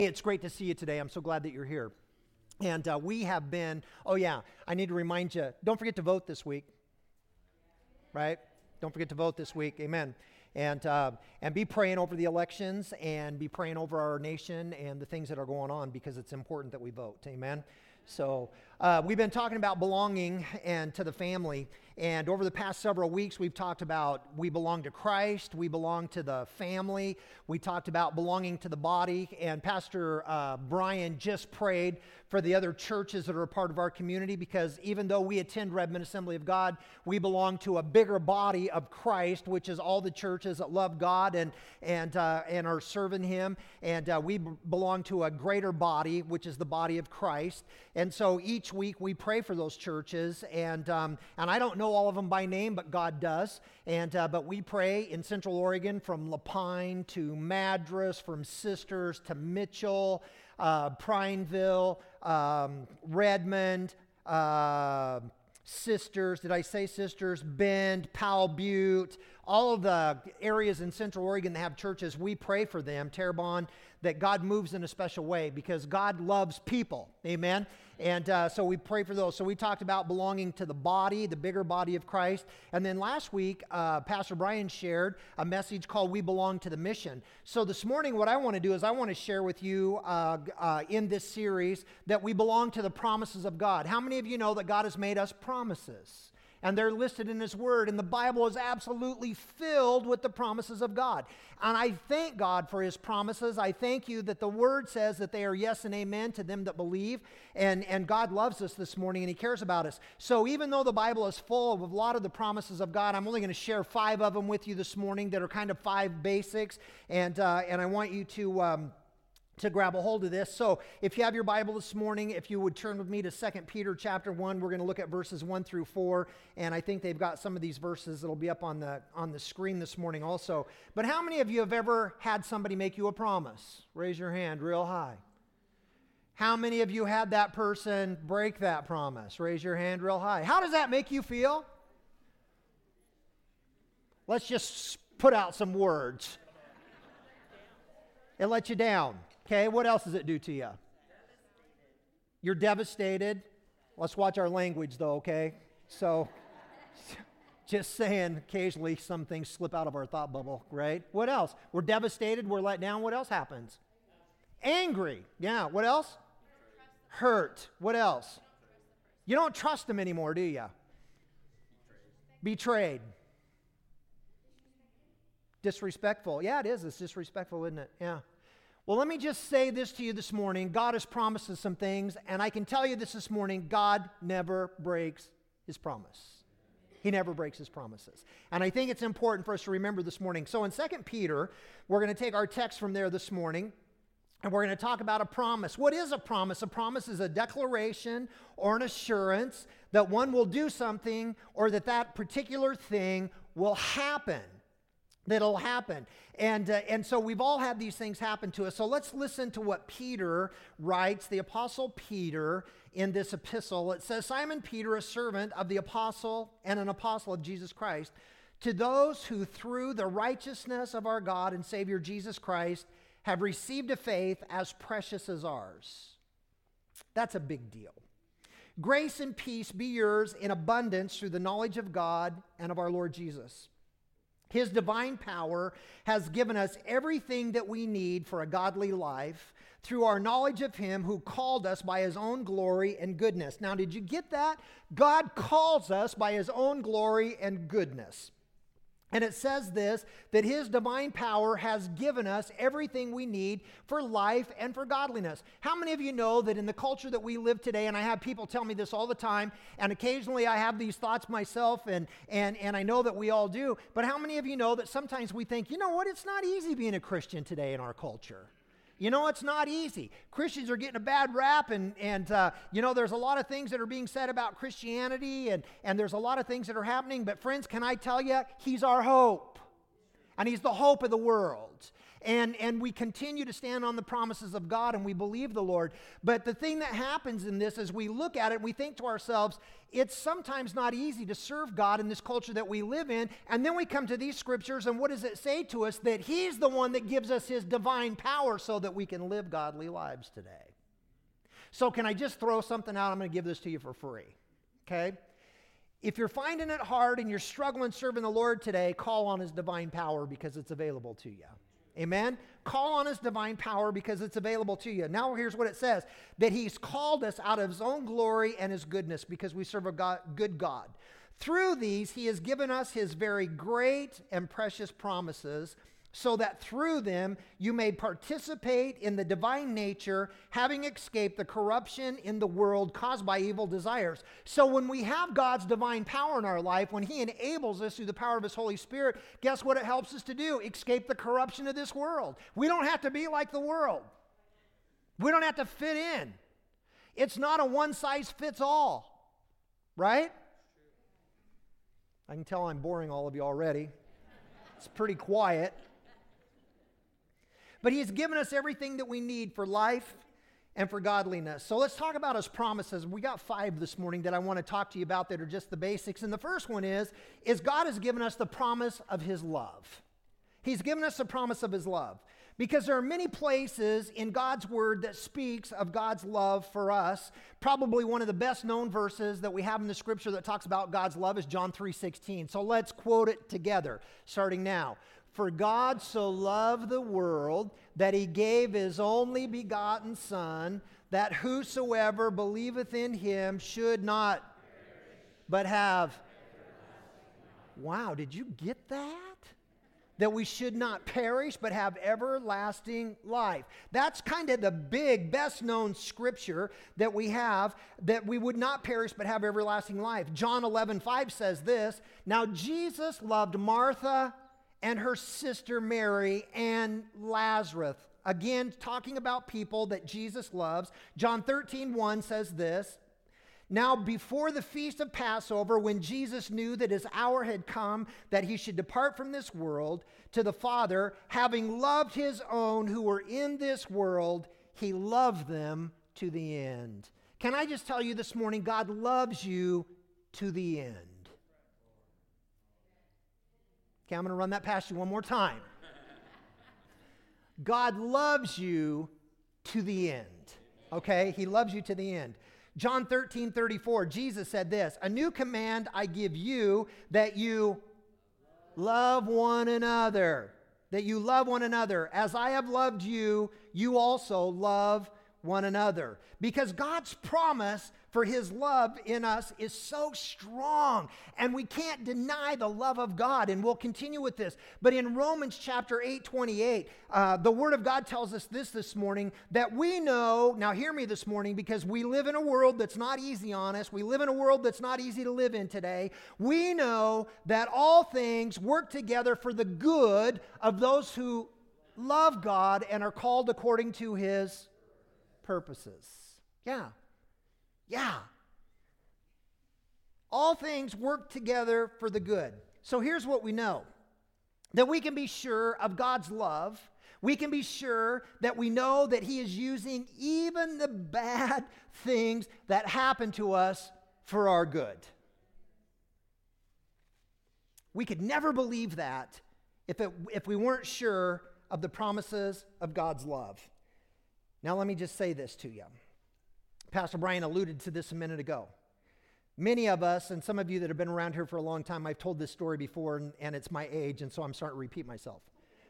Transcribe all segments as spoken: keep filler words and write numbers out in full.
It's great to see you today. I'm so glad that you're here. And uh, we have been, oh yeah, I need to remind you, don't forget to vote this week, right? Don't forget to vote this week, amen. And uh, and be praying over the elections and be praying over our nation and the things that are going on because it's important that we vote, amen. So uh, we've been talking about belonging and to the family, and over the past several weeks we've talked about we belong to Christ, we belong to the family, we talked about belonging to the body, and Pastor uh, Brian just prayed for the other churches that are a part of our community, because even though we attend Redmond Assembly of God, we belong to a bigger body of Christ, which is all the churches that love God and and uh, and are serving Him, and uh, we b- belong to a greater body, which is the body of Christ. And so each week we pray for those churches, and um, and I don't know all of them by name, but God does. And uh, but we pray in Central Oregon, from Lapine to Madras, from Sisters to Mitchell, uh, Prineville, um, Redmond, uh, Sisters, did I say Sisters? Bend, Powell Butte, all of the areas in Central Oregon that have churches, we pray for them, Terrebonne, that God moves in a special way because God loves people, amen? And uh, so we pray for those. So we talked about belonging to the body, the bigger body of Christ. And then last week, uh, Pastor Brian shared a message called We Belong to the Mission. So this morning, what I want to do is I want to share with you uh, uh, in this series that we belong to the promises of God. How many of you know that God has made us promises? And they're listed in His Word, and the Bible is absolutely filled with the promises of God. And I thank God for His promises. I thank you that the Word says that they are yes and amen to them that believe, and, and God loves us this morning, and He cares about us. So even though the Bible is full of a lot of the promises of God, I'm only going to share five of them with you this morning that are kind of five basics, and, uh, and I want you to... Um, to grab a hold of this. So if you have your Bible this morning, if you would turn with me to Second Peter chapter one, we're going to look at verses one through four, and I think they've got some of these verses that'll be up on the on the screen this morning also. But how many of you have ever had somebody make you a promise? Raise your hand real high. How many of you had that person break that promise? Raise your hand real high. How does that make you feel? Let's just put out some words. It lets you down. Okay, what else does it do to you? You're devastated. Let's watch our language though, okay? So, just saying, occasionally some things slip out of our thought bubble, right? What else? We're devastated, we're let down. What else happens? Angry. Yeah, what else? Hurt. What else? You don't trust them anymore, do you? Betrayed. Disrespectful. Yeah, it is. It's disrespectful, isn't it? Yeah. Well, let me just say this to you this morning. God has promised us some things, and I can tell you this this morning, God never breaks His promise. He never breaks His promises. And I think it's important for us to remember this morning. So in Second Peter, we're going to take our text from there this morning, and we're going to talk about a promise. What is a promise? A promise is a declaration or an assurance that one will do something or that that particular thing will happen. That'll happen. And uh, and so we've all had these things happen to us. So let's listen to what Peter writes, the Apostle Peter, in this epistle. It says, Simon Peter, a servant of the apostle and an apostle of Jesus Christ, to those who through the righteousness of our God and Savior Jesus Christ have received a faith as precious as ours. That's a big deal. Grace and peace be yours in abundance through the knowledge of God and of our Lord Jesus. His divine power has given us everything that we need for a godly life through our knowledge of Him who called us by His own glory and goodness. Now, did you get that? God calls us by His own glory and goodness. And it says this, that His divine power has given us everything we need for life and for godliness. How many of you know that in the culture that we live today, and I have people tell me this all the time, and occasionally I have these thoughts myself, and, and, and I know that we all do, but how many of you know that sometimes we think, you know what, it's not easy being a Christian today in our culture. You know, it's not easy. Christians are getting a bad rap, and, and uh, you know, there's a lot of things that are being said about Christianity, and, and there's a lot of things that are happening, but friends, can I tell you, He's our hope. and He's the hope of the world. And, and we continue to stand on the promises of God, and we believe the Lord. But the thing that happens in this is we look at it, we think to ourselves, it's sometimes not easy to serve God in this culture that we live in. And then we come to these scriptures, and what does it say to us? That He's the one that gives us His divine power so that we can live godly lives today. So can I just throw something out? I'm going to give this to you for free. Okay? If you're finding it hard and you're struggling serving the Lord today, call on His divine power because it's available to you. Amen? Call on His divine power because it's available to you. Now here's what it says. That He's called us out of His own glory and His goodness because we serve a God, good God. Through these, He has given us His very great and precious promises so that through them you may participate in the divine nature, having escaped the corruption in the world caused by evil desires. So when we have God's divine power in our life, when He enables us through the power of His Holy Spirit, guess what it helps us to do? Escape the corruption of this world. We don't have to be like the world. We don't have to fit in. It's not a one-size-fits-all, right? I can tell I'm boring all of you already. It's pretty quiet. But He's given us everything that we need for life and for godliness. So let's talk about His promises. We got five this morning that I want to talk to you about that are just the basics. And the first one is, is God has given us the promise of His love. He's given us the promise of His love. Because there are many places in God's Word that speaks of God's love for us. Probably one of the best known verses that we have in the Scripture that talks about God's love is John three sixteen. So let's quote it together, starting now. For God so loved the world that He gave His only begotten Son, that whosoever believeth in Him should not, but have. Wow, did you get that? That we should not perish, but have everlasting life. That's kind of the big, best-known scripture that we have, that we would not perish, but have everlasting life. John eleven five says this, Now Jesus loved Martha and her sister Mary and Lazarus. Again, talking about people that Jesus loves. John thirteen one says this, Now before the feast of Passover, when Jesus knew that His hour had come, that He should depart from this world to the Father, having loved His own who were in this world, He loved them to the end. Can I just tell you this morning, God loves you to the end. Okay, I'm going to run that past you one more time. God loves you to the end. Okay? He loves you to the end. John thirteen thirty-four, Jesus said this, A new command I give you, that you love one another. That you love one another. As I have loved you, you also love one another. Because God's promise for His love in us is so strong, and we can't deny the love of God, and we'll continue with this. But in Romans chapter eight twenty-eight, uh, the Word of God tells us this this morning, that we know, now hear me this morning, because we live in a world that's not easy on us. We live in a world that's not easy to live in today. We know that all things work together for the good of those who love God and are called according to His purposes. Yeah. Yeah. All things work together for the good. So here's what we know. That we can be sure of God's love. We can be sure that we know that He is using even the bad things that happen to us for our good. We could never believe that if, it, if we weren't sure of the promises of God's love. Now let me just say this to you. Pastor Brian alluded to this a minute ago. Many of us, and some of you that have been around here for a long time, I've told this story before, and, and it's my age, and so I'm starting to repeat myself.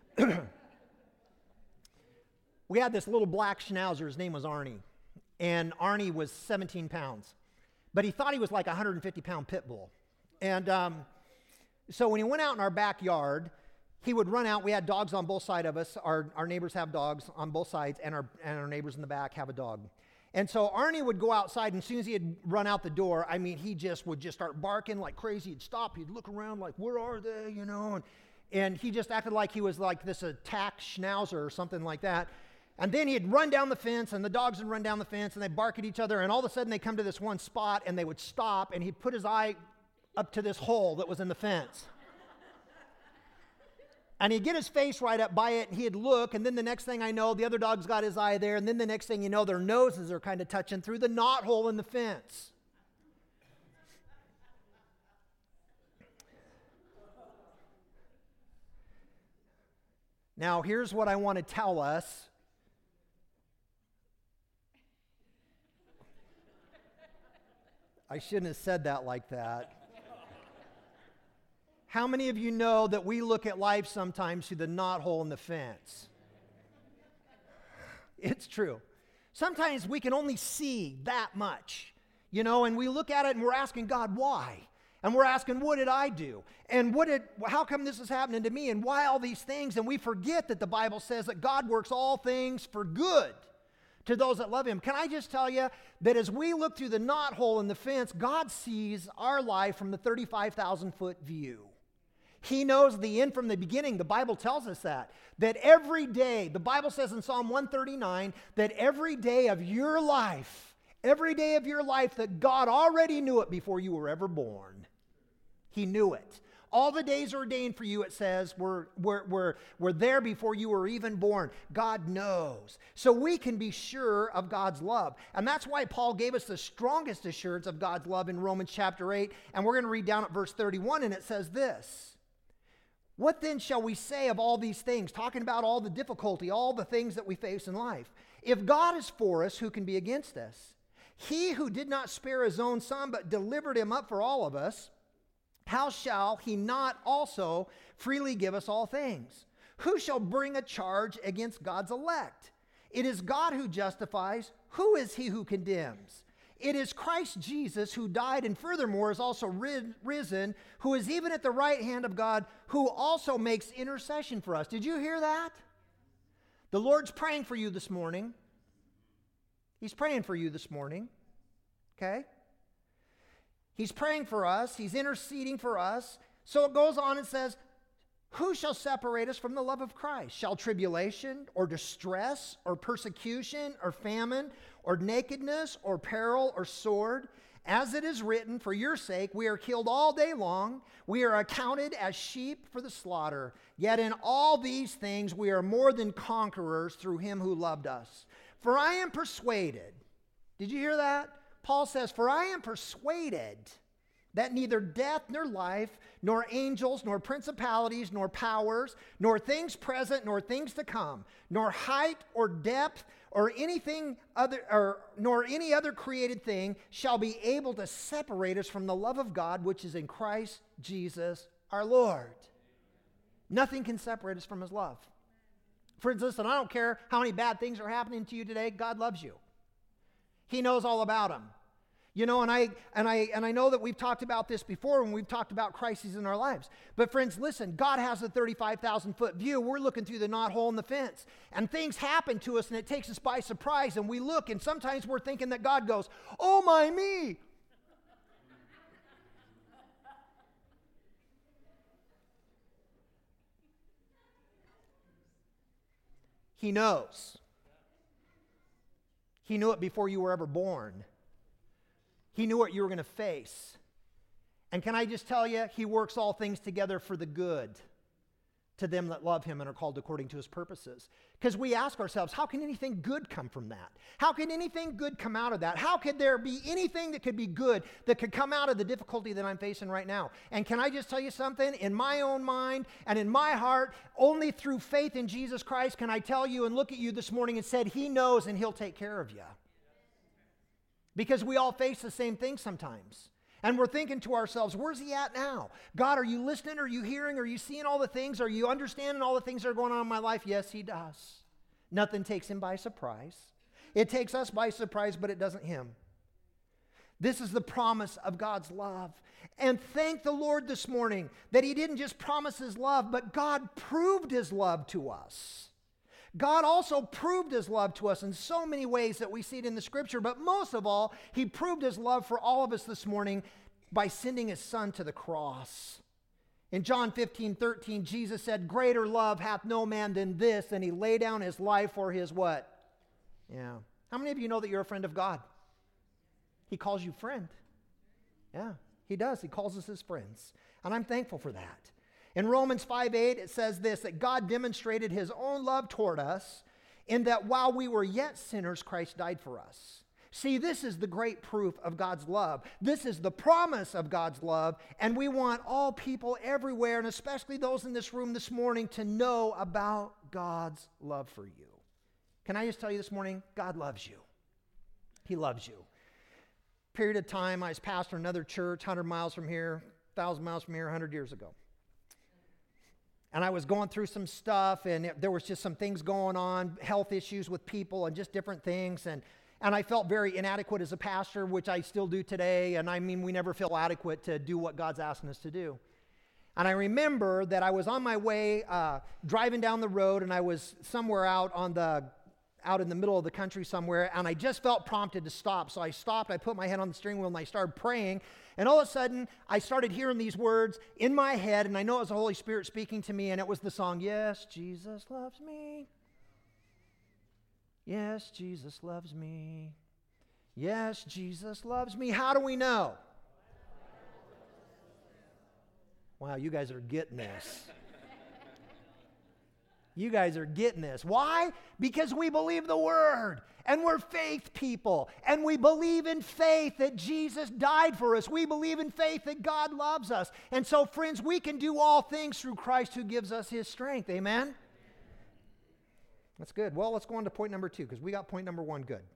We had this little black schnauzer. His name was Arnie. And Arnie was seventeen pounds. But he thought he was like a one hundred fifty pound pit bull. And um, so when he went out in our backyard, he would run out. We had dogs on both sides of us. Our, our neighbors have dogs on both sides, and our, and our neighbors in the back have a dog. And so Arnie would go outside, and as soon as he had run out the door, I mean, he just would just start barking like crazy. He'd stop. He'd look around like, where are they, you know? And, and he just acted like he was like this attack schnauzer or something like that. And then he'd run down the fence, and the dogs would run down the fence, and they'd bark at each other, and all of a sudden they'd come to this one spot, and they would stop, and he'd put his eye up to this hole that was in the fence. And he'd get his face right up by it, and he'd look, and then the next thing I know, the other dog's got his eye there, and then the next thing you know, their noses are kind of touching through the knothole in the fence. Now, here's what I want to tell us. I shouldn't have said that like that. How many of you know that we look at life sometimes through the knothole in the fence? It's true. Sometimes we can only see that much, you know, and we look at it and we're asking God, why? And we're asking, what did I do? And what did, how come this is happening to me? And why all these things? And we forget that the Bible says that God works all things for good to those that love him. Can I just tell you that as we look through the knothole in the fence, God sees our life from the thirty-five thousand foot view. He knows the end from the beginning. The Bible tells us that. That every day, the Bible says in Psalm one thirty-nine, that every day of your life, every day of your life, that God already knew it before you were ever born. He knew it. All the days ordained for you, it says, were, were, were, were there before you were even born. God knows. So we can be sure of God's love. And that's why Paul gave us the strongest assurance of God's love in Romans chapter eight. And we're going to read down at verse thirty-one, and it says this. What then shall we say of all these things? Talking about all the difficulty, all the things that we face in life. If God is for us, who can be against us? He who did not spare his own son, but delivered him up for all of us, how shall he not also freely give us all things? Who shall bring a charge against God's elect? It is God who justifies. Who is he who condemns? It is Christ Jesus who died and furthermore is also rid, risen, who is even at the right hand of God, who also makes intercession for us. Did you hear that? The Lord's praying for you this morning. He's praying for you this morning. Okay? He's praying for us. He's interceding for us. So it goes on and says, who shall separate us from the love of Christ? Shall tribulation or distress or persecution or famine or nakedness or peril or sword? As it is written, for your sake we are killed all day long. We are accounted as sheep for the slaughter. Yet in all these things we are more than conquerors through him who loved us. For I am persuaded. Did you hear that? Paul says, for I am persuaded that neither death nor life, nor angels, nor principalities, nor powers, nor things present, nor things to come, nor height or depth, or anything other, or nor any other created thing shall be able to separate us from the love of God which is in Christ Jesus our Lord. Nothing can separate us from his love. Friends, listen, I don't care how many bad things are happening to you today, God loves you. He knows all about them. You know, and I and I and I know that we've talked about this before when we've talked about crises in our lives. But friends, listen, God has a thirty-five thousand foot view. We're looking through the knothole in the fence. And things happen to us and it takes us by surprise. And we look and sometimes we're thinking that God goes, oh my me. He knows. He knew it before you were ever born. He knew what you were going to face. And can I just tell you, he works all things together for the good to them that love him and are called according to his purposes. Because we ask ourselves, how can anything good come from that? How can anything good come out of that? How could there be anything that could be good that could come out of the difficulty that I'm facing right now? And can I just tell you something? In my own mind and in my heart, only through faith in Jesus Christ can I tell you and look at you this morning and said, he knows and he'll take care of you. Because we all face the same thing sometimes. And we're thinking to ourselves, where's he at now? God, are you listening? Are you hearing? Are you seeing all the things? Are you understanding all the things that are going on in my life? Yes, he does. Nothing takes him by surprise. It takes us by surprise, but it doesn't him. This is the promise of God's love. And thank the Lord this morning that he didn't just promise his love, but God proved his love to us. God also proved his love to us in so many ways that we see it in the scripture, but most of all, he proved his love for all of us this morning by sending his son to the cross. In John fifteen thirteen, Jesus said, greater love hath no man than this, and he laid down his life for his what? Yeah. How many of you know that you're a friend of God? He calls you friend. Yeah, he does. He calls us his friends. And I'm thankful for that. In Romans five eight, it says this, that God demonstrated his own love toward us in that while we were yet sinners, Christ died for us. See, this is the great proof of God's love. This is the promise of God's love, and we want all people everywhere, and especially those in this room this morning, to know about God's love for you. Can I just tell you this morning, God loves you. He loves you. Period of time, I was pastor in another church, one hundred miles from here, one thousand miles from here, one hundred years ago. And I was going through some stuff, and it, there was just some things going on, health issues with people and just different things. And, and I felt very inadequate as a pastor, which I still do today. And I mean, we never feel adequate to do what God's asking us to do. And I remember that I was on my way, uh, driving down the road, and I was somewhere out on the out in the middle of the country somewhere, and I just felt prompted to stop. So I stopped, I put my head on the steering wheel, and I started praying. And all of a sudden, I started hearing these words in my head, and I know it was the Holy Spirit speaking to me, and it was the song, "Yes, Jesus loves me. Yes, Jesus loves me. Yes, Jesus loves me." How do we know? Wow, you guys are getting this. You guys are getting this. Why? Because we believe the Word, and we're faith people, and we believe in faith that Jesus died for us. We believe in faith that God loves us. And so, friends, we can do all things through Christ who gives us his strength. Amen? That's good. Well, let's go on to point number two, because we got point number one good.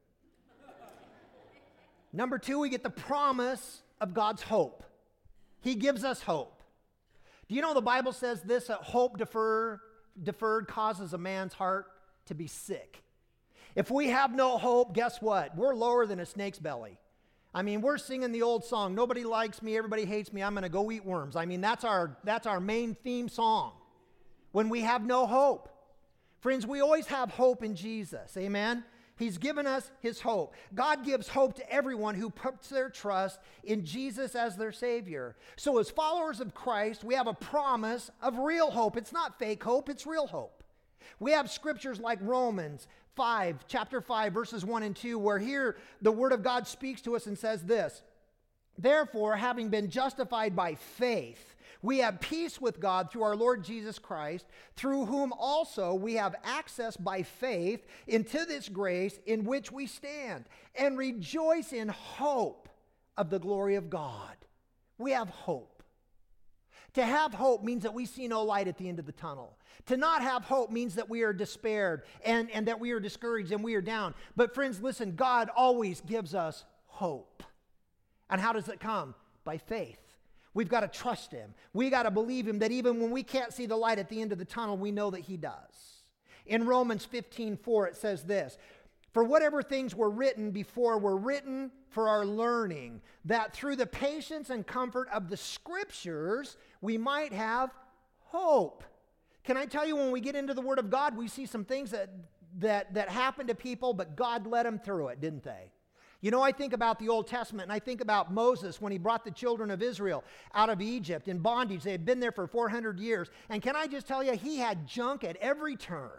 Number two, we get the promise of God's hope. He gives us hope. Do you know the Bible says this, that hope defer, deferred causes a man's heart to be sick? If we have no hope, guess what? We're lower than a snake's belly. I mean, we're singing the old song, "Nobody likes me, everybody hates me, I'm going to go eat worms." I mean, that's our, that's our main theme song when we have no hope. Friends, we always have hope in Jesus. Amen? He's given us his hope. God gives hope to everyone who puts their trust in Jesus as their Savior. So as followers of Christ, we have a promise of real hope. It's not fake hope, it's real hope. We have scriptures like Romans five, chapter five, verses one and two, where here the Word of God speaks to us and says this, "Therefore, having been justified by faith, we have peace with God through our Lord Jesus Christ, through whom also we have access by faith into this grace in which we stand, and rejoice in hope of the glory of God." We have hope. To have hope means that we see no light at the end of the tunnel. To not have hope means that we are despaired and, and that we are discouraged and we are down. But friends, listen, God always gives us hope. And how does it come? By faith. We've got to trust him. We got to believe him that even when we can't see the light at the end of the tunnel, we know that he does. In Romans fifteen four, it says this, "For whatever things were written before were written for our learning, that through the patience and comfort of the Scriptures, we might have hope." Can I tell you, when we get into the Word of God, we see some things that, that, that happened to people, but God led them through it, didn't they? You know, I think about the Old Testament, and I think about Moses when he brought the children of Israel out of Egypt in bondage. They had been there for four hundred years. And can I just tell you, he had junk at every turn.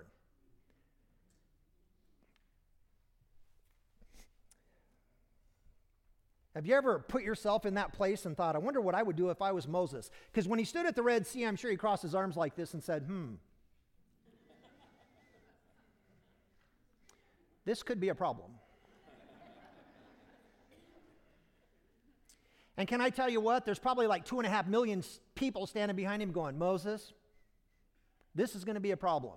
Have you ever put yourself in that place and thought, I wonder what I would do if I was Moses? Because when he stood at the Red Sea, I'm sure he crossed his arms like this and said, hmm, this could be a problem. And can I tell you what? There's probably like two and a half million people standing behind him going, "Moses, this is going to be a problem."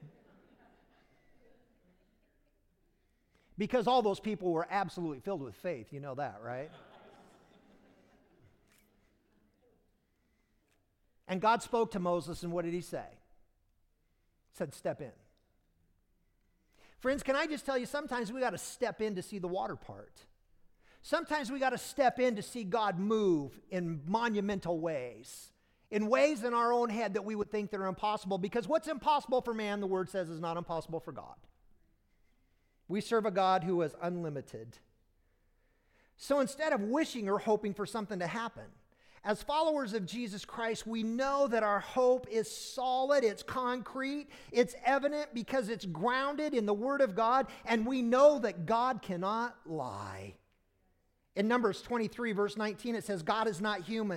Because all those people were absolutely filled with faith. You know that, right? And God spoke to Moses, and what did he say? He said, "Step in." Friends, can I just tell you, sometimes we got to step in to see the water part. Sometimes we got to step in to see God move in monumental ways, in ways in our own head that we would think that are impossible, because what's impossible for man, the Word says, is not impossible for God. We serve a God who is unlimited. So instead of wishing or hoping for something to happen, as followers of Jesus Christ, we know that our hope is solid, it's concrete, it's evident because it's grounded in the Word of God, and we know that God cannot lie. In Numbers twenty-three, verse nineteen, it says, "God is not human,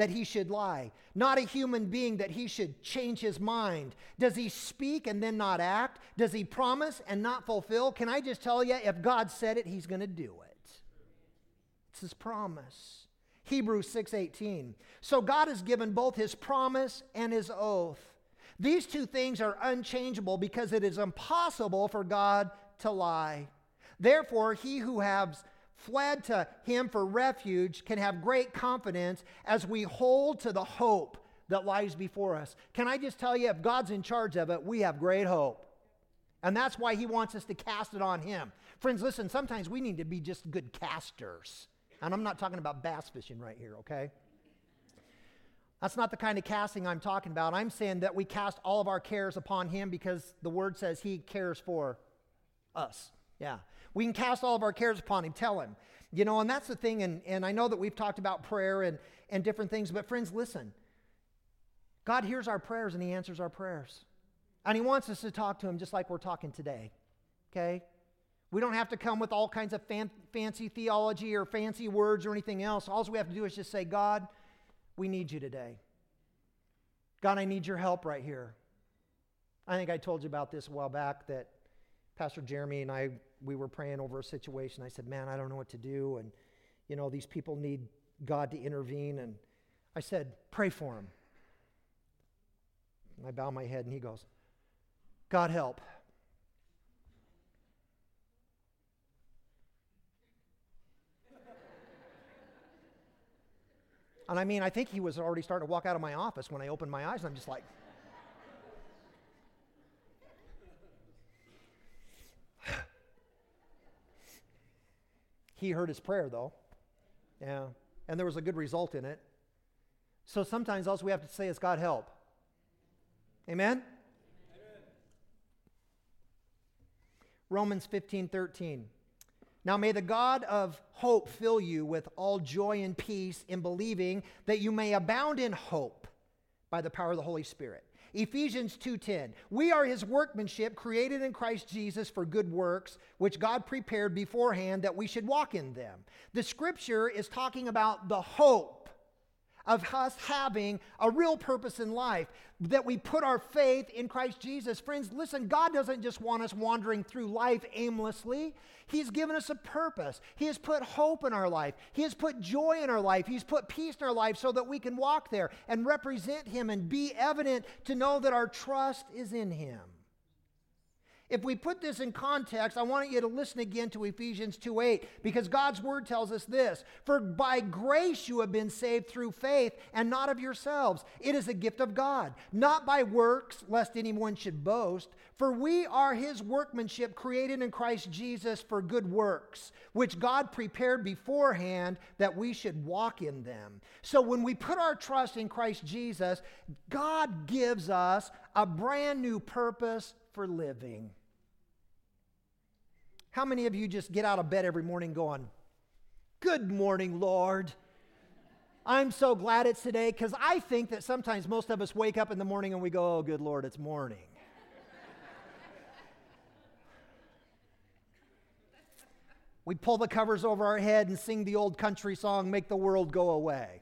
that he should lie, not a human being that he should change his mind. Does he speak and then not act? Does he promise and not fulfill? Can I just tell you, if God said it, he's going to do it. It's his promise. Hebrews six eighteen. So God has given both his promise and his oath. These two things are unchangeable because it is impossible for God to lie. Therefore, he who has fled to him for refuge can have great confidence as we hold to the hope that lies before us. Can I just tell you, if God's in charge of it, we have great hope. And that's why he wants us to cast it on him. Friends, listen, sometimes we need to be just good casters. And I'm not talking about bass fishing right here, okay? That's not the kind of casting I'm talking about. I'm saying that we cast all of our cares upon him because the word says he cares for us. Yeah. We can cast all of our cares upon him, tell him. You know, and that's the thing, and, and I know that we've talked about prayer and, and different things, but friends, listen. God hears our prayers and he answers our prayers. And he wants us to talk to him just like we're talking today, okay? We don't have to come with all kinds of fan, fancy theology or fancy words or anything else. All we have to do is just say, God, we need you today. God, I need your help right here. I think I told you about this a while back that Pastor Jeremy and I, we were praying over a situation. I said, man, I don't know what to do. And, you know, these people need God to intervene. And I said, pray for them. And I bow my head and he goes, God help. And I mean, I think he was already starting to walk out of my office when I opened my eyes. And I'm just like, he heard his prayer, though. Yeah. And there was a good result in it. So sometimes all we have to say is, God help. Amen? Amen. Romans fifteen thirteen. Now may the God of hope fill you with all joy and peace in believing, that you may abound in hope by the power of the Holy Spirit. Ephesians two ten. We are his workmanship, created in Christ Jesus for good works, which God prepared beforehand that we should walk in them. The scripture is talking about the hope of us having a real purpose in life, that we put our faith in Christ Jesus. Friends, listen, God doesn't just want us wandering through life aimlessly. He's given us a purpose. He has put hope in our life. He has put joy in our life. He's put peace in our life so that we can walk there and represent him and be evident to know that our trust is in him. If we put this in context, I want you to listen again to Ephesians two eight, because God's word tells us this: for by grace you have been saved through faith, and not of yourselves. It is a gift of God, not by works, lest anyone should boast. For we are his workmanship, created in Christ Jesus for good works, which God prepared beforehand that we should walk in them. So when we put our trust in Christ Jesus, God gives us a brand new purpose for living. How many of you just get out of bed every morning going, good morning, Lord. I'm so glad it's today, because I think that sometimes most of us wake up in the morning and we go, oh, good Lord, it's morning. We pull the covers over our head and sing the old country song, Make the World Go Away.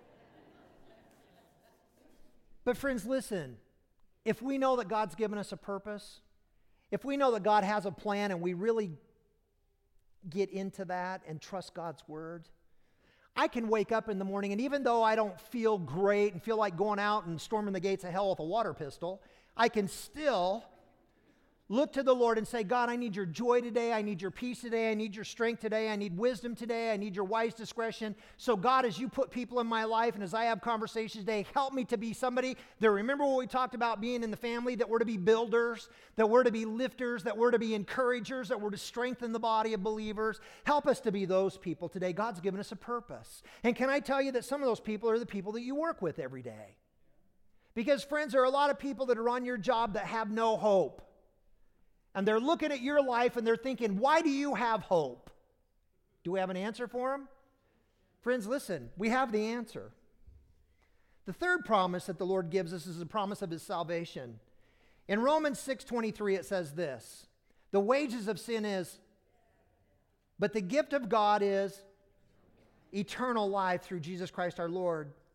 But friends, listen, if we know that God's given us a purpose, if we know that God has a plan and we really get into that and trust God's word, I can wake up in the morning, and even though I don't feel great and feel like going out and storming the gates of hell with a water pistol, I can still look to the Lord and say, God, I need your joy today. I need your peace today. I need your strength today. I need wisdom today. I need your wise discretion. So God, as you put people in my life and as I have conversations today, help me to be somebody that, remember what we talked about being in the family, that we're to be builders, that we're to be lifters, that we're to be encouragers, that we're to strengthen the body of believers. Help us to be those people today. God's given us a purpose. And can I tell you that some of those people are the people that you work with every day? Because friends, there are a lot of people that are on your job that have no hope. And they're looking at your life and they're thinking, why do you have hope? Do we have an answer for them? Friends, listen, we have the answer. The third promise that the Lord gives us is the promise of his salvation. In Romans six twenty-three, it says this: the wages of sin is, but the gift of God is eternal life through Jesus Christ our Lord.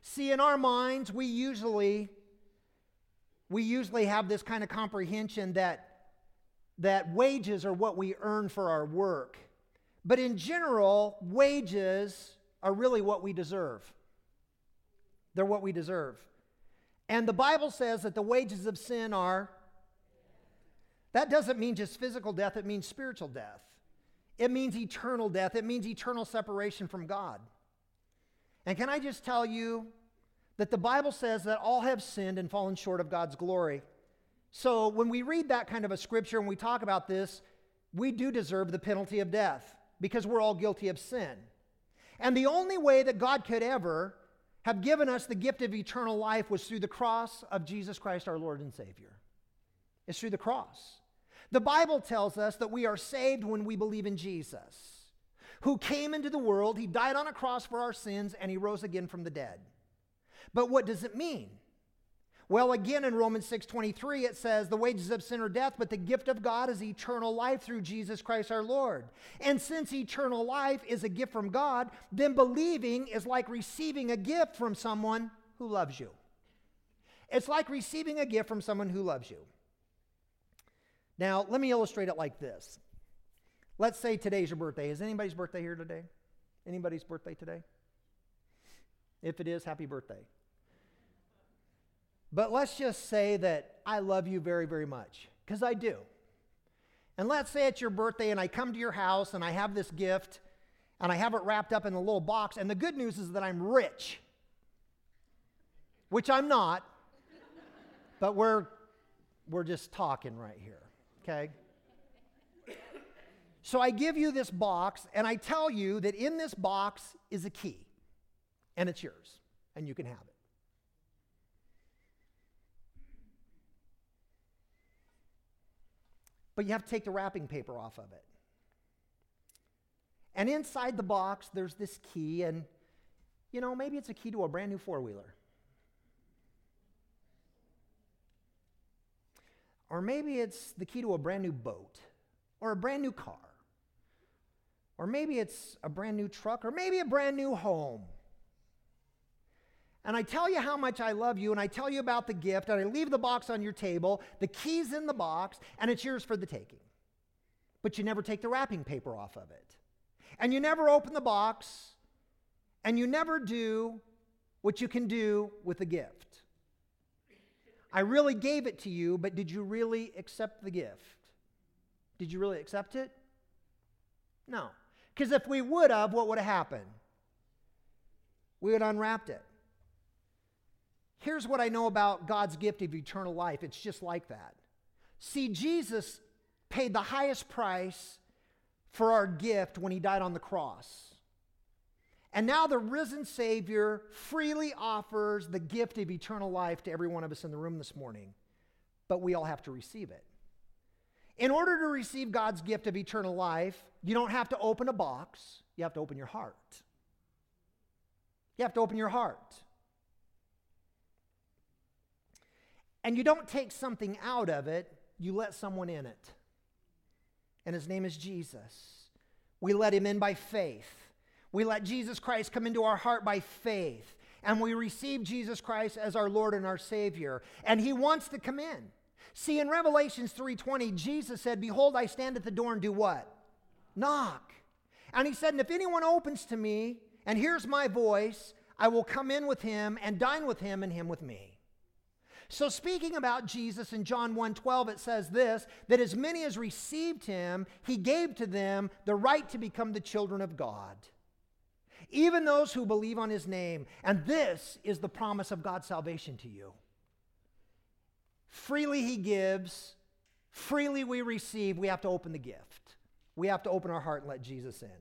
See, in our minds, we usually, we usually have this kind of comprehension that, that wages are what we earn for our work. But in general, wages are really what we deserve. They're what we deserve. And the Bible says that the wages of sin are, that doesn't mean just physical death, it means spiritual death. It means eternal death. It means eternal separation from God. And can I just tell you that the Bible says that all have sinned and fallen short of God's glory. So when we read that kind of a scripture and we talk about this, we do deserve the penalty of death because we're all guilty of sin. And the only way that God could ever have given us the gift of eternal life was through the cross of Jesus Christ, our Lord and Savior. It's through the cross. The Bible tells us that we are saved when we believe in Jesus, who came into the world, he died on a cross for our sins, and he rose again from the dead. But what does it mean? Well, again, in Romans six twenty-three, it says, the wages of sin are death, but the gift of God is eternal life through Jesus Christ our Lord. And since eternal life is a gift from God, then believing is like receiving a gift from someone who loves you. It's like receiving a gift from someone who loves you. Now, let me illustrate it like this. Let's say today's your birthday. Is anybody's birthday here today? Anybody's birthday today? If it is, happy birthday. But let's just say that I love you very, very much, because I do. And let's say it's your birthday and I come to your house and I have this gift and I have it wrapped up in a little box. And the good news is that I'm rich, which I'm not, but we're, we're just talking right here. Okay? So I give you this box, and I tell you that in this box is a key, and it's yours, and you can have it. But you have to take the wrapping paper off of it. And inside the box, there's this key, and, you know, maybe it's a key to a brand new four-wheeler. Or maybe it's the key to a brand new boat, or a brand new car. Or maybe it's a brand new truck, or maybe a brand new home. And I tell you how much I love you, and I tell you about the gift, and I leave the box on your table, the key's in the box, and it's yours for the taking. But you never take the wrapping paper off of it. And you never open the box, and you never do what you can do with the gift. I really gave it to you, but did you really accept the gift? Did you really accept it? No. Because if we would have, what would have happened? We would have unwrapped it. Here's what I know about God's gift of eternal life. It's just like that. See, Jesus paid the highest price for our gift when he died on the cross. And now the risen Savior freely offers the gift of eternal life to every one of us in the room this morning. But we all have to receive it. In order to receive God's gift of eternal life, you don't have to open a box. You have to open your heart. You have to open your heart. And you don't take something out of it, you let someone in it. And his name is Jesus. We let him in by faith. We let Jesus Christ come into our heart by faith. And we receive Jesus Christ as our Lord and our Savior. And he wants to come in. See, in Revelation three twenty, Jesus said, behold, I stand at the door and do what? Knock. And he said, and if anyone opens to me and hears my voice, I will come in with him and dine with him and him with me. So speaking about Jesus in John one twelve, it says this, that as many as received him, he gave to them the right to become the children of God. Even those who believe on his name. And this is the promise of God's salvation to you. Freely he gives, freely we receive. We have to open the gift. We have to open our heart and let Jesus in.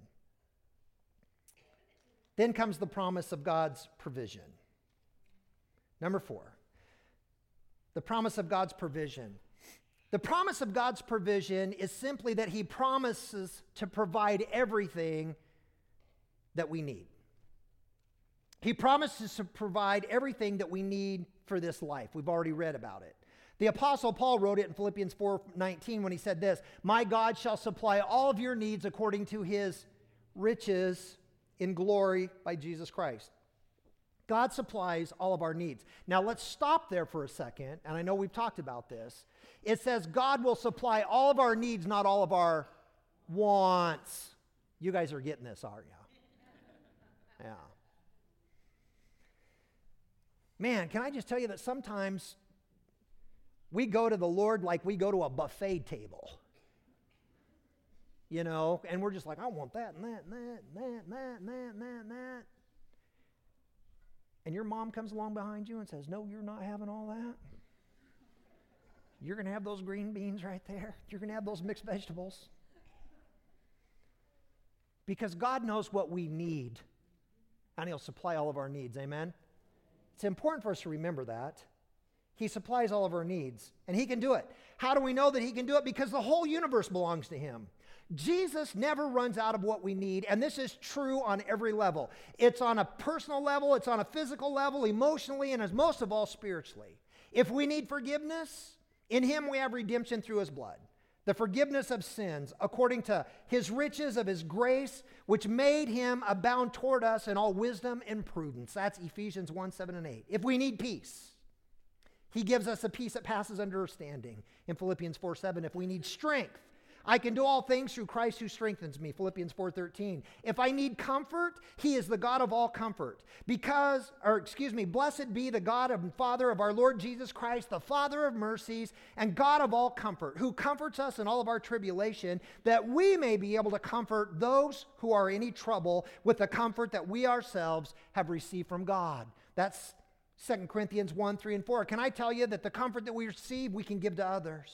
Then comes the promise of God's provision. Number four, the promise of God's provision. The promise of God's provision is simply that he promises to provide everything that we need. He promises to provide everything that we need for this life. We've already read about it. The Apostle Paul wrote it in Philippians four nineteen when he said this, my God shall supply all of your needs according to his riches in glory by Jesus Christ. God supplies all of our needs. Now let's stop there for a second, and I know we've talked about this. It says God will supply all of our needs, not all of our wants. You guys are getting this, aren't you? Yeah. Man, can I just tell you that sometimes we go to the Lord like we go to a buffet table. You know, and we're just like, I want that and that and that and that and that and that and that and that. And your mom comes along behind you and says, no, you're not having all that. You're going to have those green beans right there. You're going to have those mixed vegetables. Because God knows what we need, and He'll supply all of our needs. Amen? It's important for us to remember that. He supplies all of our needs, and He can do it. How do we know that He can do it? Because the whole universe belongs to Him. Jesus never runs out of what we need, and this is true on every level. It's on a personal level, it's on a physical level, emotionally, and as most of all, spiritually. If we need forgiveness, in Him we have redemption through His blood. The forgiveness of sins, according to His riches of His grace, which made Him abound toward us in all wisdom and prudence. That's Ephesians one, seven, and eight. If we need peace, He gives us a peace that passes understanding. In Philippians four, seven, if we need strength, I can do all things through Christ who strengthens me. Philippians four, thirteen. If I need comfort, He is the God of all comfort. Because, or excuse me, blessed be the God and Father of our Lord Jesus Christ, the Father of mercies and God of all comfort, who comforts us in all of our tribulation, that we may be able to comfort those who are in any trouble with the comfort that we ourselves have received from God. That's Second Corinthians one, three, and four. Can I tell you that the comfort that we receive, we can give to others?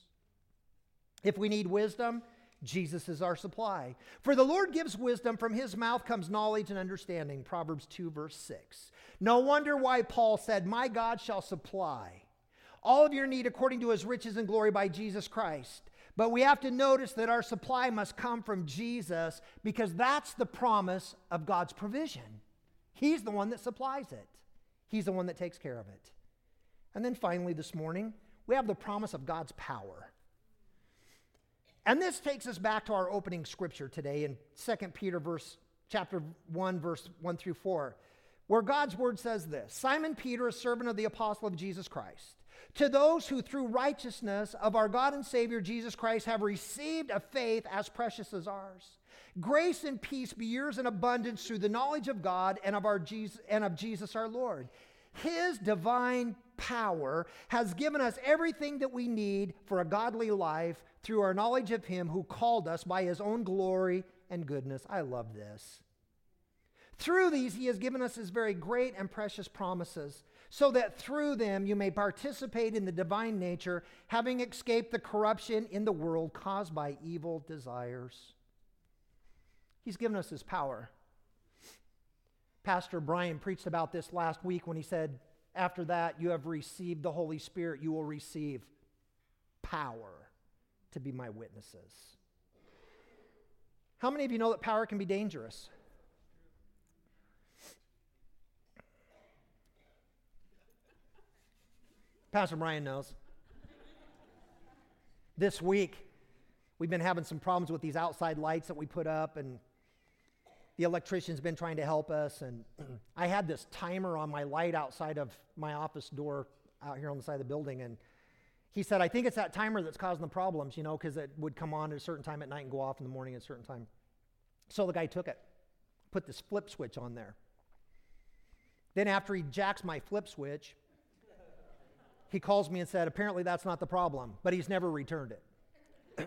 If we need wisdom, Jesus is our supply. For the Lord gives wisdom, from His mouth comes knowledge and understanding. Proverbs two, verse six. No wonder why Paul said, my God shall supply all of your need according to His riches and glory by Jesus Christ. But we have to notice that our supply must come from Jesus, because that's the promise of God's provision. He's the one that supplies it. He's the one that takes care of it. And then finally this morning, we have the promise of God's power. And this takes us back to our opening scripture today in Second Peter verse, chapter one, verse one through four, where God's word says this: Simon Peter, a servant of the apostle of Jesus Christ, to those who through righteousness of our God and Savior Jesus Christ have received a faith as precious as ours. Grace and peace be yours in abundance through the knowledge of God and of our Jesus and of Jesus our Lord. His divine power has given us everything that we need for a godly life through our knowledge of Him who called us by His own glory and goodness. I love this. Through these He has given us His very great and precious promises, so that through them you may participate in the divine nature, having escaped the corruption in the world caused by evil desires. He's given us His power. Pastor Brian preached about this last week when he said, after that you have received the Holy Spirit, you will receive power to be my witnesses. How many of you know that power can be dangerous? Pastor Brian knows. This week, we've been having some problems with these outside lights that we put up, and the electrician's been trying to help us, and I had this timer on my light outside of my office door out here on the side of the building, and he said, I think it's that timer that's causing the problems, you know, because it would come on at a certain time at night and go off in the morning at a certain time. So the guy took it, put this flip switch on there. Then after he jacks my flip switch, he calls me and said, apparently that's not the problem, but he's never returned it.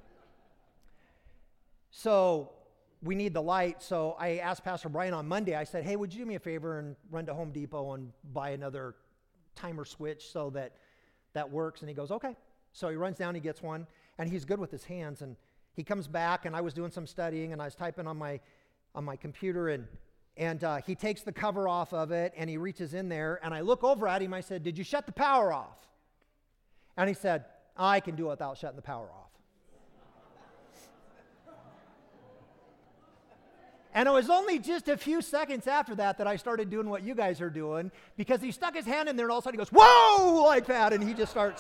So we need the light. So I asked Pastor Brian on Monday, I said, hey, would you do me a favor and run to Home Depot and buy another timer switch so that that works? And he goes, okay. So he runs down, he gets one, and he's good with his hands. And he comes back, and I was doing some studying, and I was typing on my on my computer, and and uh, he takes the cover off of it, and he reaches in there, and I look over at him, I said, did you shut the power off? And he said, I can do it without shutting the power off. And it was only just a few seconds after that that I started doing what you guys are doing, because he stuck his hand in there and all of a sudden he goes, whoa, like that, and he just starts.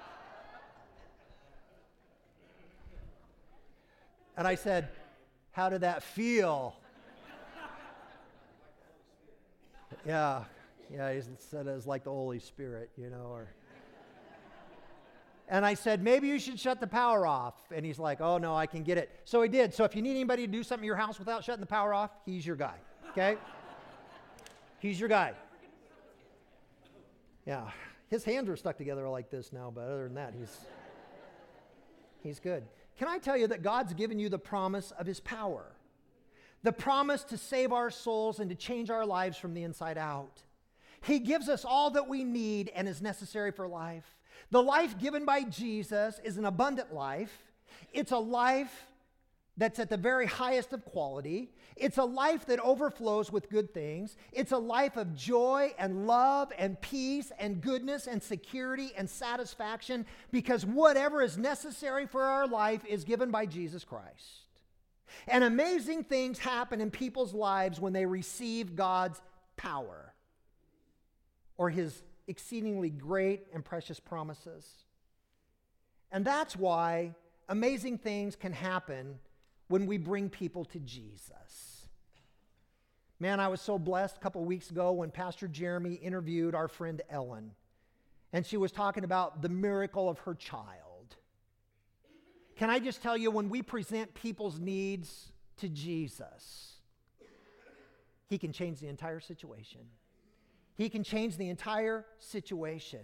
And I said, how did that feel? Yeah, yeah, he said it was like the Holy Spirit, you know, or... And I said, maybe you should shut the power off. And he's like, oh, no, I can get it. So he did. So if you need anybody to do something in your house without shutting the power off, he's your guy, okay? He's your guy. Yeah, his hands are stuck together like this now, but other than that, he's, he's good. Can I tell you that God's given you the promise of his power? The promise to save our souls and to change our lives from the inside out. He gives us all that we need and is necessary for life. The life given by Jesus is an abundant life. It's a life that's at the very highest of quality. It's a life that overflows with good things. It's a life of joy and love and peace and goodness and security and satisfaction, because whatever is necessary for our life is given by Jesus Christ. And amazing things happen in people's lives when they receive God's power or his exceedingly great and precious promises. And that's why amazing things can happen when we bring people to Jesus. Man, I was so blessed a couple weeks ago when Pastor Jeremy interviewed our friend Ellen, and she was talking about the miracle of her child. Can I just tell you, when we present people's needs to Jesus, he can change the entire situation. He can change the entire situation.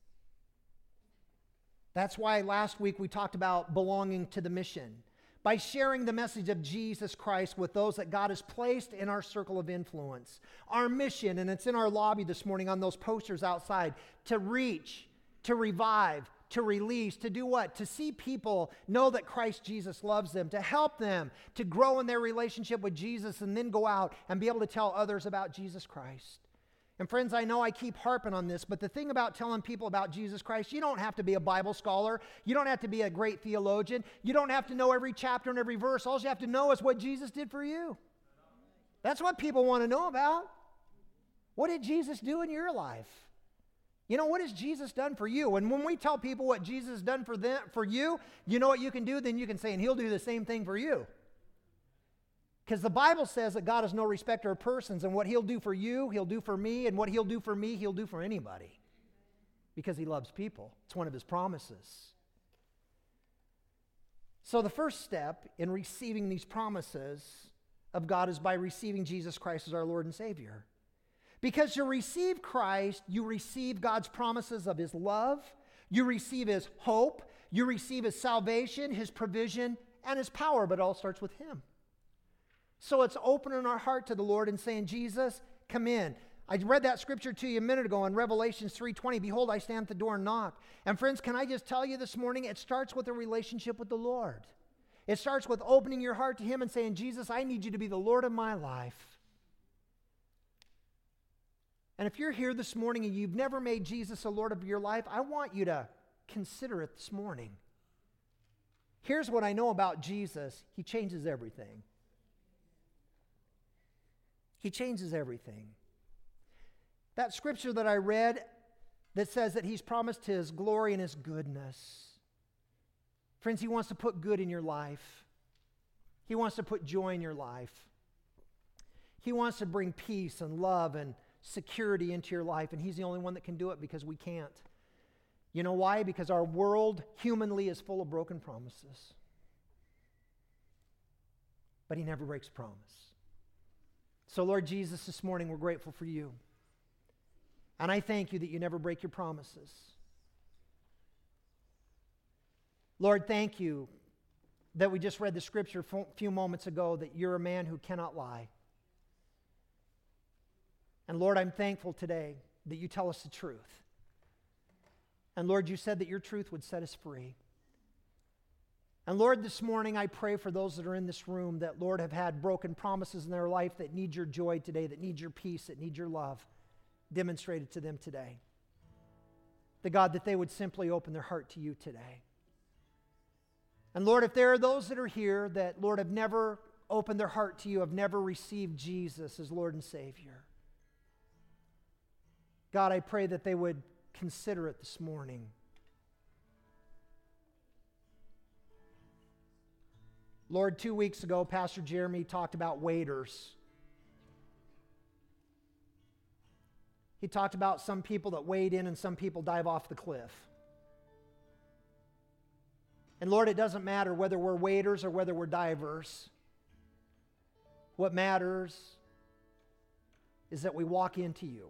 That's why last week we talked about belonging to the mission. By sharing the message of Jesus Christ with those that God has placed in our circle of influence. Our mission, and it's in our lobby this morning on those posters outside, to reach, to revive, to release, to do what? To see people know that Christ Jesus loves them, to help them to grow in their relationship with Jesus, and then go out and be able to tell others about Jesus Christ. And friends, I know I keep harping on this, but the thing about telling people about Jesus Christ, you don't have to be a Bible scholar. You don't have to be a great theologian. You don't have to know every chapter and every verse. All you have to know is what Jesus did for you. That's what people want to know about. What did Jesus do in your life? You know, what has Jesus done for you? And when we tell people what Jesus has done for them, for you, you know what you can do? Then you can say, and he'll do the same thing for you. Because the Bible says that God is no respecter of persons, and what he'll do for you, he'll do for me, and what he'll do for me, he'll do for anybody. Because he loves people. It's one of his promises. So the first step in receiving these promises of God is by receiving Jesus Christ as our Lord and Savior. Because to receive Christ, you receive God's promises of his love, you receive his hope, you receive his salvation, his provision, and his power, but it all starts with him. So it's opening our heart to the Lord and saying, Jesus, come in. I read that scripture to you a minute ago in Revelation three twenty. Behold, I stand at the door and knock. And friends, can I just tell you this morning, it starts with a relationship with the Lord. It starts with opening your heart to him and saying, Jesus, I need you to be the Lord of my life. And if you're here this morning and you've never made Jesus the Lord of your life, I want you to consider it this morning. Here's what I know about Jesus. He changes everything. He changes everything. That scripture that I read that says that he's promised his glory and his goodness. Friends, he wants to put good in your life. He wants to put joy in your life. He wants to bring peace and love and security into your life, and he's the only one that can do it, because we can't. You know why? Because our world humanly is full of broken promises. But he never breaks promise. So, Lord Jesus, this morning we're grateful for you. And I thank you that you never break your promises. Lord, thank you that we just read the scripture a few moments ago that you're a man who cannot lie. And Lord, I'm thankful today that you tell us the truth. And Lord, you said that your truth would set us free. And Lord, this morning I pray for those that are in this room that, Lord, have had broken promises in their life, that need your joy today, that need your peace, that need your love demonstrated to them today. The God, that they would simply open their heart to you today. And Lord, if there are those that are here that, Lord, have never opened their heart to you, have never received Jesus as Lord and Savior, God, I pray that they would consider it this morning. Lord, two weeks ago, Pastor Jeremy talked about waiters. He talked about some people that wade in and some people dive off the cliff. And Lord, it doesn't matter whether we're waders or whether we're divers. What matters is that we walk into you.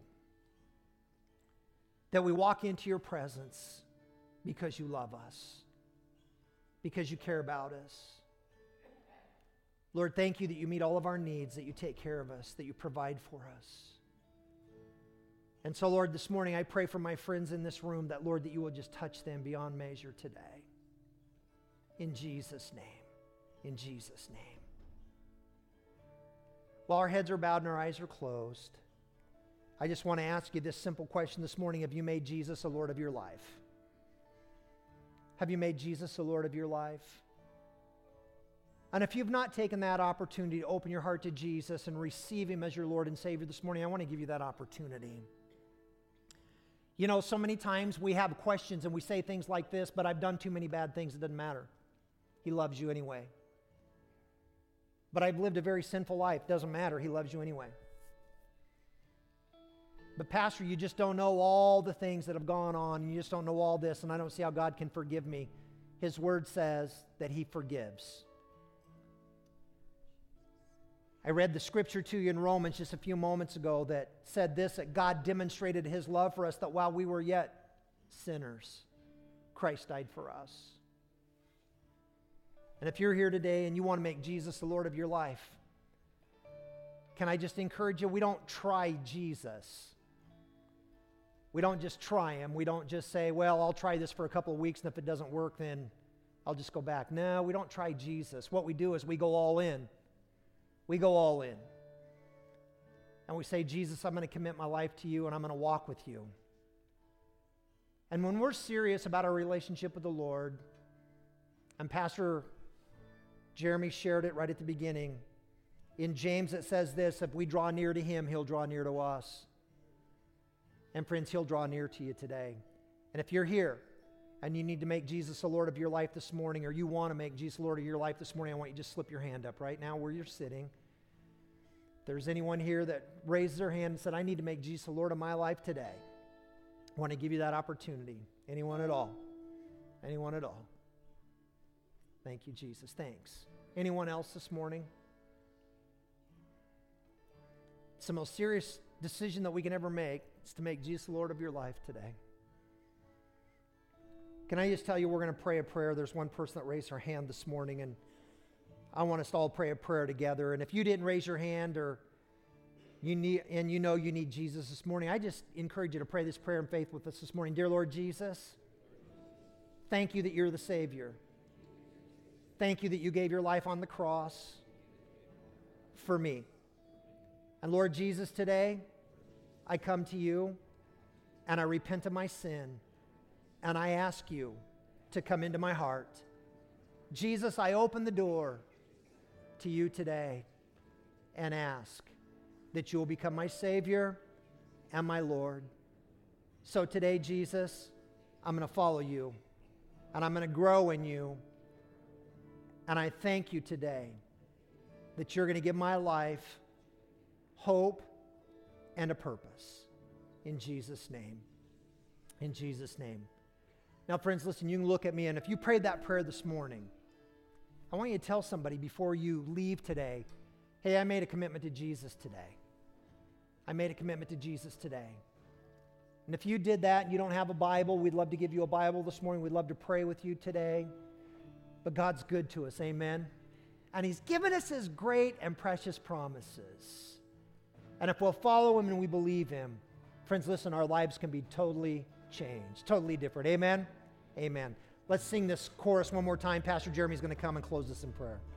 That we walk into your presence because you love us. Because you care about us. Lord, thank you that you meet all of our needs, that you take care of us, that you provide for us. And so, Lord, this morning I pray for my friends in this room that, Lord, that you will just touch them beyond measure today. In Jesus' name. In Jesus' name. While our heads are bowed and our eyes are closed, I just want to ask you this simple question this morning. Have you made Jesus the Lord of your life? Have you made Jesus the Lord of your life? And if you've not taken that opportunity to open your heart to Jesus and receive him as your Lord and Savior this morning, I want to give you that opportunity. You know, so many times we have questions and we say things like this, but I've done too many bad things, it doesn't matter. He loves you anyway. But I've lived a very sinful life, doesn't matter, he loves you anyway. But Pastor, you just don't know all the things that have gone on, you just don't know all this, and I don't see how God can forgive me. His word says that he forgives. I read the scripture to you in Romans just a few moments ago that said this, that God demonstrated his love for us, that while we were yet sinners, Christ died for us. And if you're here today and you want to make Jesus the Lord of your life, can I just encourage you, we don't try Jesus. We don't just try him. We don't just say, well, I'll try this for a couple of weeks, and if it doesn't work, then I'll just go back. No, we don't try Jesus. What we do is we go all in. We go all in. And we say, Jesus, I'm going to commit my life to you and I'm going to walk with you. And when we're serious about our relationship with the Lord, and Pastor Jeremy shared it right at the beginning, in James it says this, if we draw near to him, he'll draw near to us. And friends, he'll draw near to you today. And if you're here and you need to make Jesus the Lord of your life this morning, or you want to make Jesus the Lord of your life this morning, I want you to just slip your hand up right now where you're sitting. If there's anyone here that raised their hand and said, I need to make Jesus the Lord of my life today, I want to give you that opportunity. Anyone at all? Anyone at all? Thank you, Jesus. Thanks. Anyone else this morning? It's the most serious decision that we can ever make. It's to make Jesus the Lord of your life today. Can I just tell you, we're going to pray a prayer. There's one person that raised her hand this morning, and I want us to all pray a prayer together. And if you didn't raise your hand, or you need, and you know you need Jesus this morning, I just encourage you to pray this prayer in faith with us this morning. Dear Lord Jesus, thank you that you're the Savior. Thank you that you gave your life on the cross for me. And Lord Jesus, today, I come to you and I repent of my sin and I ask you to come into my heart. Jesus, I open the door to you today and ask that you will become my Savior and my Lord. So today, Jesus, I'm going to follow you and I'm going to grow in you. And I thank you today that you're going to give my life hope and a purpose. In Jesus' name. In Jesus' name. Now, friends, listen, you can look at me, and if you prayed that prayer this morning, I want you to tell somebody before you leave today, hey, I made a commitment to Jesus today. I made a commitment to Jesus today. And if you did that and you don't have a Bible, we'd love to give you a Bible this morning. We'd love to pray with you today. But God's good to us, amen? And he's given us his great and precious promises. And if we'll follow him and we believe him, friends, listen, our lives can be totally changed, totally different. Amen? Amen. Let's sing this chorus one more time. Pastor Jeremy's going to come and close us in prayer.